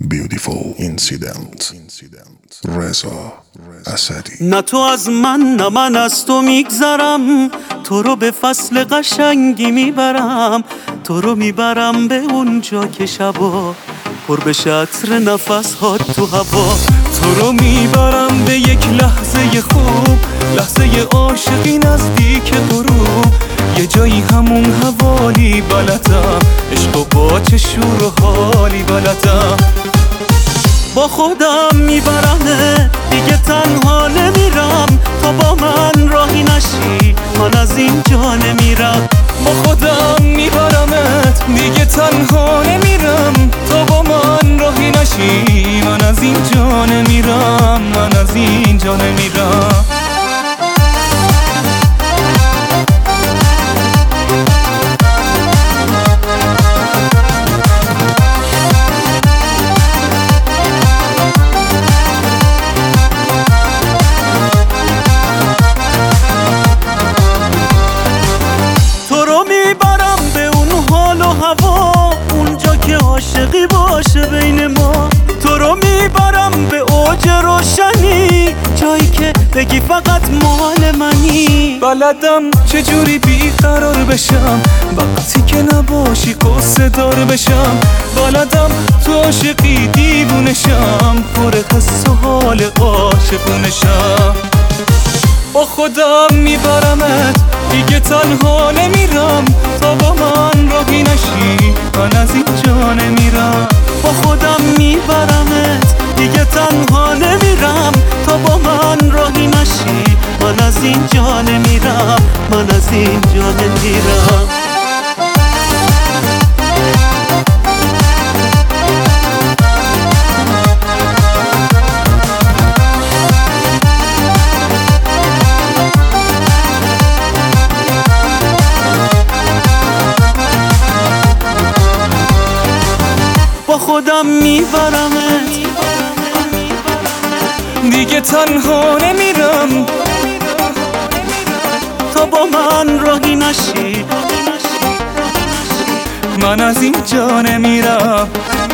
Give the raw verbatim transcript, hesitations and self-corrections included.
Beautiful incident رضا اسدی. نه تو از من نه من از تو میگذرم، تو رو به فصل قشنگی میبرم، تو رو میبرم به اونجا که شبا پر بشه عطر نفس ها تو هوا، تو رو میبرم به یک لحظه خوب، لحظه عاشقی نزدیک غروب، یه جایی همون حوالی بلدم، عشق و با چه شور و حالی بلدم، با خودم میبرمه دیگه تنها نمیرم، تا با من راهی نشی من از اینجا نمیرم، با خودم میبرمت دیگه تنها نمیرم، تا با من راهی نشی من از اینجا نمیرم، من از اینجا نمیرم. اونجا که عاشقی باشه بین ما، تو رو میبرم به اوج روشنی، جایی که بگی فقط مال منی، بلدم چجوری بیقرار بشم وقتی که نباشی قصه دار بشم، بلدم تو عاشقی دیوونشم، پر حس و حال عاشقونشم، با خودم میبرمت دیگه تنها نمیرم، تا با من راهی نشی من از اینجا نمیرم، با خودم میبرمت دیگه تنها نمیرم، تا با من راهی نشی من از اینجا نمیرم، من از اینجا نمیرم. با خودم میبرمت دیگه تنها نمیرم، تا با من راهی نشی من از اینجا نمیرم.